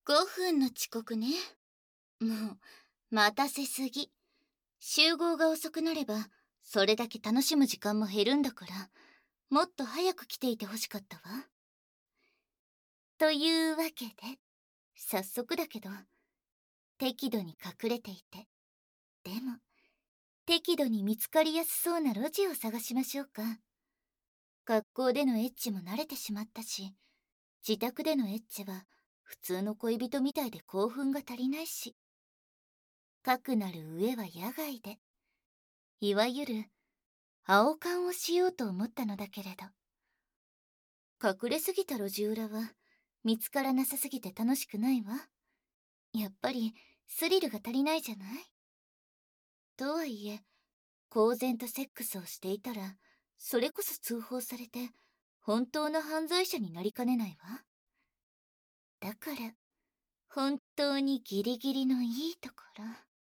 5分の遅刻ね。もう、待たせすぎ。集合が遅くなれば、それだけ楽しむ時間も減るんだから、もっと早く来ていてほしかったわ。というわけで、早速だけど、適度に隠れていて、でも、適度に見つかりやすそうな路地を探しましょうか。学校でのエッチも慣れてしまったし、自宅でのエッチは普通の恋人みたいで興奮が足りないし、かくなる上は野外で、いわゆる青缶をしようと思ったのだけれど、隠れすぎた路地裏は見つからなさすぎて楽しくないわ。やっぱりスリルが足りないじゃない。とはいえ、公然とセックスをしていたら、それこそ通報されて本当の犯罪者になりかねないわ。だから本当にギリギリのいいところ。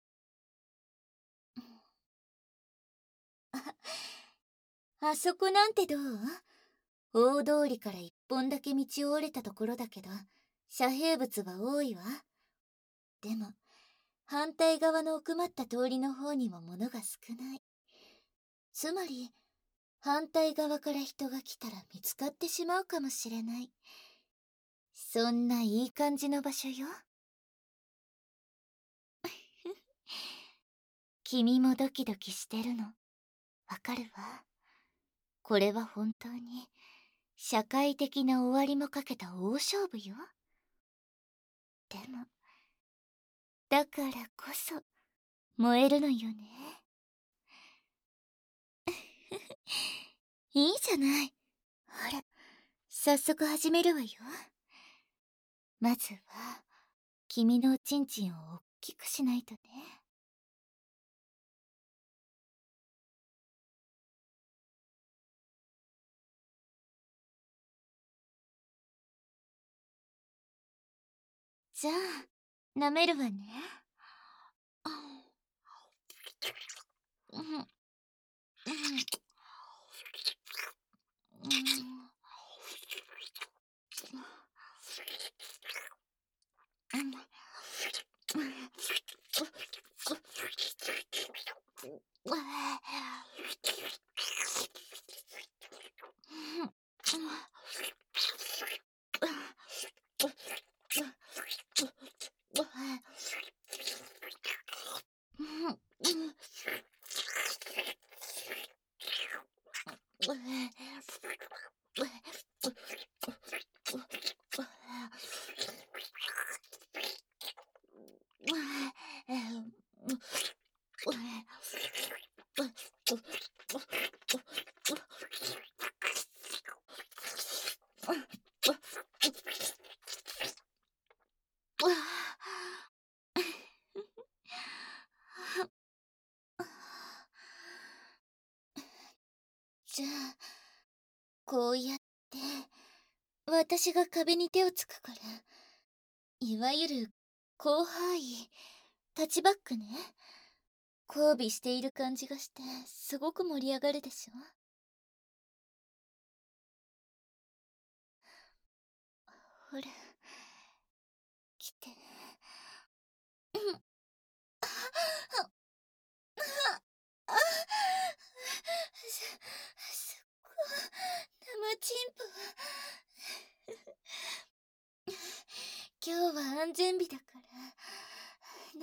あそこなんてどう？大通りから一本だけ道を折れたところだけど、遮蔽物は多いわ。でも、反対側の奥まった通りの方にも物が少ない。つまり、反対側から人が来たら見つかってしまうかもしれない。そんないい感じの場所よ。君もドキドキしてるの。わかるわ。これは本当に、社会的な終わりもかけた大勝負よ。でも、だからこそ、燃えるのよね。いいじゃない。ほら、早速始めるわよ。まずは、君のおちんちんを大きくしないとね。じゃあ、舐めるわね。うん、うん、うん、じゃあ、こうやって、私が壁に手をつくから、いわゆる、広範囲、タッチバックね。交尾している感じがして、すごく盛り上がるでしょ。ほら、来て。そこ、生チンポ。今日は安全日だから、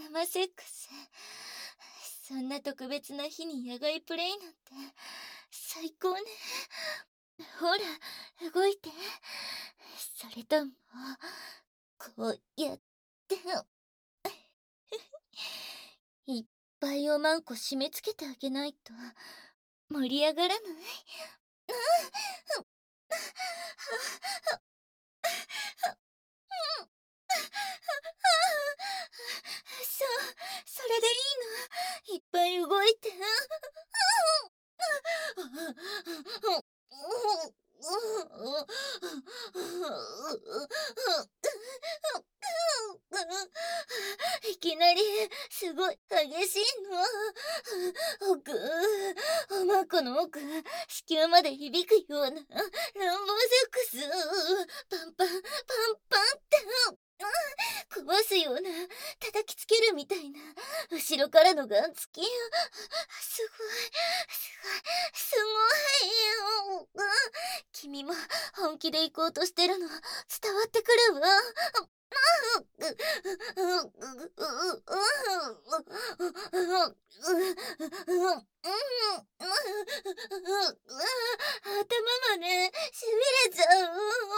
生セックス。そんな特別な日に野外プレイなんて、最高ね。ほら、動いて。それとも、こうやって、いっぱいおまんこ締め付けてあげないと、盛り上がらない？そう、それでいいの。いっぱい動いて。いきなりすごい激しいの。奥、おまこの奥、子宮まで響くような乱暴セックス。パンパンパンパンって。 すような、叩きつけるみたいな、後ろからのガンつき。すごい、すごい、すごいよ。君も本気で行こうとしてるの伝わってくるわ。頭までしびれちゃ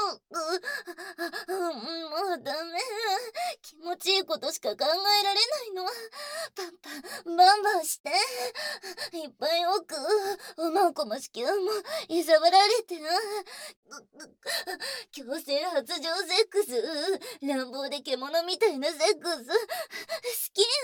う。もうダメ。気持ちいいことしか考えられないの。パンパンバンバンして、いっぱい奥、おまんこも子宮も揺さぶられて、強制発情セックス、乱暴で獣みたいなセックス、好きよ。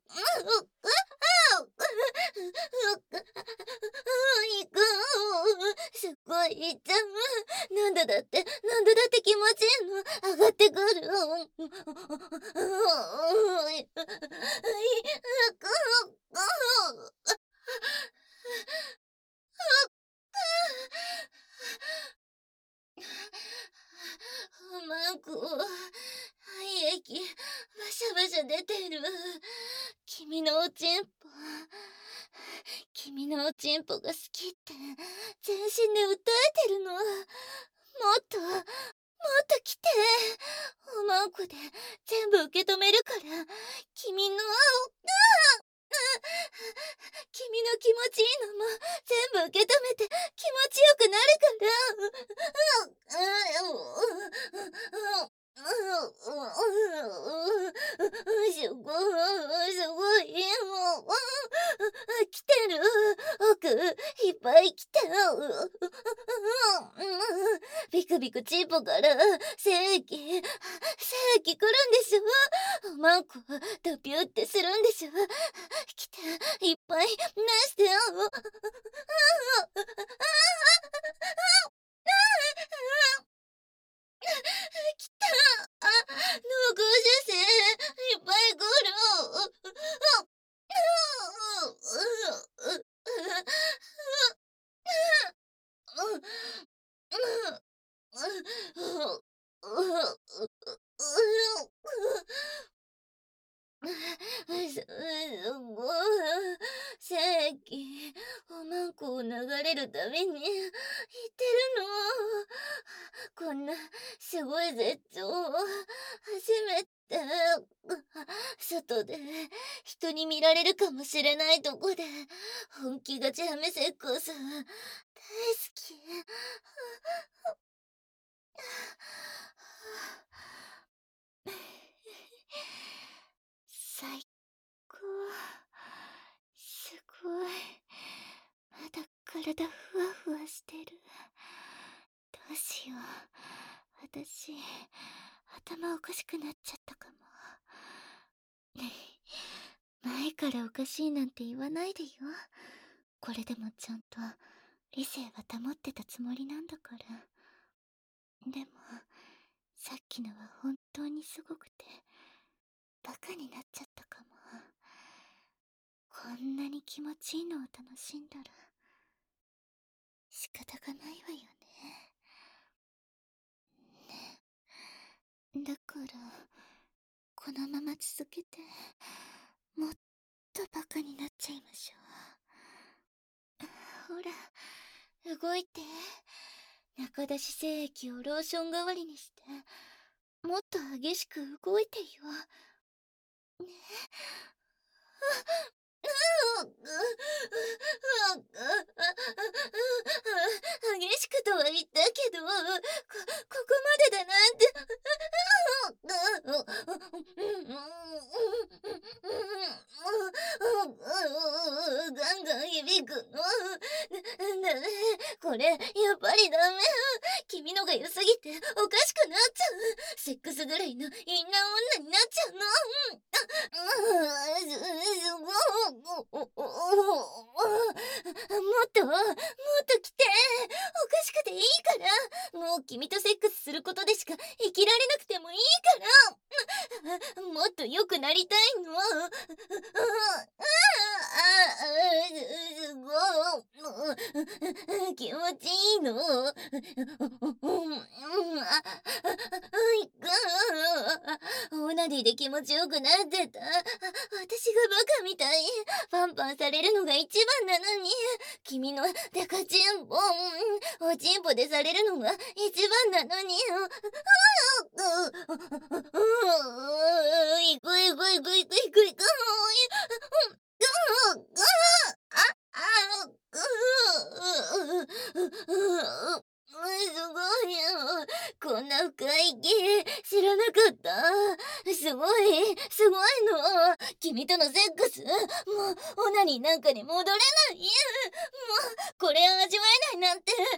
行く。すっごいいっちゃう。なんだだって気持ちいいの。上がってくる。マンコ、廃液、バシャバシャ出てる。君のおちんぽ。君のおちんぽが好きって全身で訴えてるの。もっと来て。おまんこで全部受け止めるから。君の君の気持ちいいのも全部受け止めて気持ちよくなるから。すごい、すごいよ。来てる。奥、いっぱい来てる。ビクビクチンポから精液来るんでしょ。マンコ、ドピューってするんでしょ。来て、いっぱい出してよ。来た。脳梗塞いっぱい来る。すごい。正規、おまんこを流れるたびに言ってるの。こんなすごい絶頂初めて。外で人に見られるかもしれないとこで本気がちはめセックス大好き。最高。すごい。まだ体ふわふわしてる。どうしよう。私、頭おかしくなっちゃったかも。前からおかしいなんて言わないでよ。これでもちゃんと理性は保ってたつもりなんだから。でも、さっきのは本当にすごくて、バカになっちゃったかも。こんなに気持ちいいのを楽しんだら、仕方がないわよね。だから、このまま続けて、もっとバカになっちゃいましょう。ほら、動いて。中出し精液をローション代わりにして、もっと激しく動いてよ。ね。激しくとは言ったけど、ここまでだなんて。ガンガン響くの。ダメ、これやっぱりダメ。君のが良すぎておかしくなっちゃう。セックスぐらいのインナー女になっちゃうの。すごい。もっと来て。おかしくていいから。もう君とセックスすることでしか生きられなくてもいいから。もっと良くなりたいの。すごい。気持ちいいの。いく。オナニディで気持ちよくなってた。私がバカみたい。パンパンされるのが一番なのに、君のデカチンポおちんぽでされるのが一番なのに、いくいくいくいくいくいく。すごいよ。こんな深い芸知らなかった。すごい、すごいの。君とのセックス、もうオナニーなんかに戻れない。もうこれを味わえないなんて、いや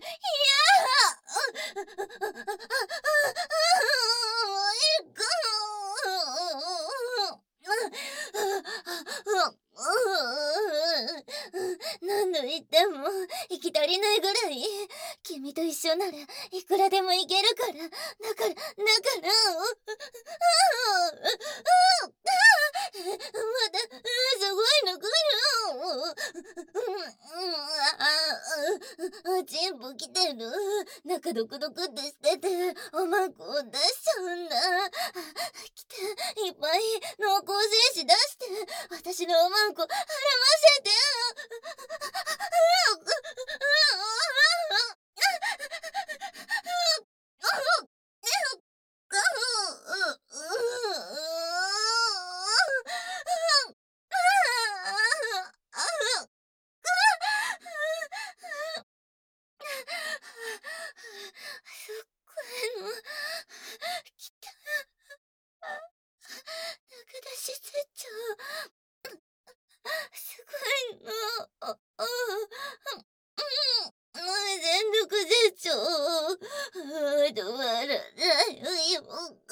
何度言っても行き足りないぐらい君と一緒ならいくらでもいけるからだからまたすごいの来るチンポ来てる中ドクドクってしてておまんこを出しちゃうんだ来ていっぱい濃厚精子出して私のおまんこはらませてすっごいの来た中出しせちゃうすごいの全力絶頂止まらないよ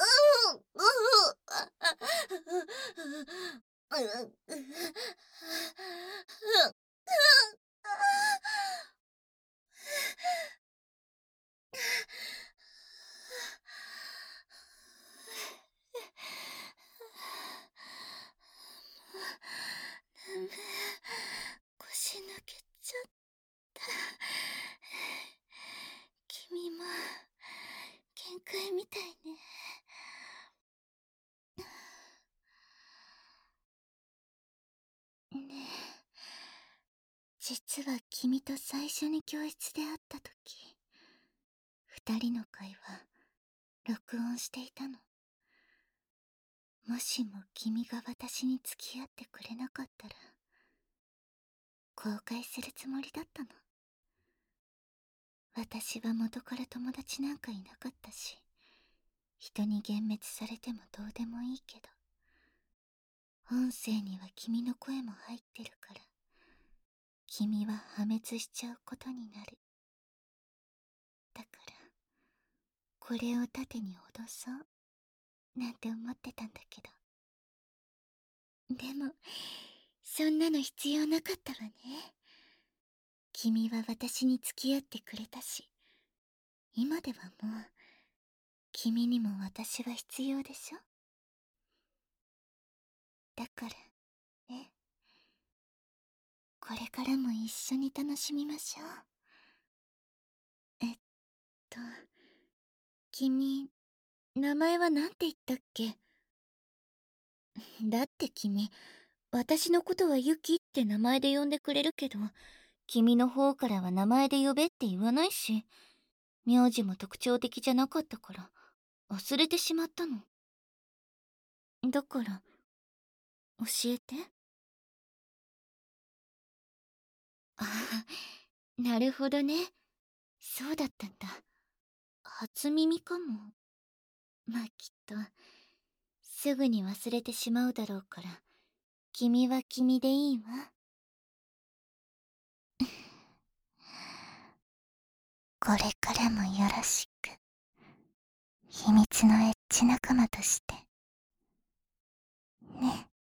腰抜けちゃった君も限界みたいねねえ実は君と最初に教室で会った時二人の会話録音していたのもしも君が私に付き合ってくれなかったら後悔するつもりだったの私は元から友達なんかいなかったし人に幻滅されてもどうでもいいけど音声には君の声も入ってるから君は破滅しちゃうことになるだからこれを盾に脅そうなんて思ってたんだけどでもそんなの必要なかったわね君は私に付き合ってくれたし今ではもう君にも私は必要でしょだからねこれからも一緒に楽しみましょうと君名前はなんて言ったっけだって君私のことはユキって名前で呼んでくれるけど君の方からは名前で呼べって言わないし名字も特徴的じゃなかったから忘れてしまったのだから教えてああなるほどねそうだったんだ初耳かもまあきっとすぐに忘れてしまうだろうから君は君でいいわこれからもよろしく秘密のエッチ仲間としてね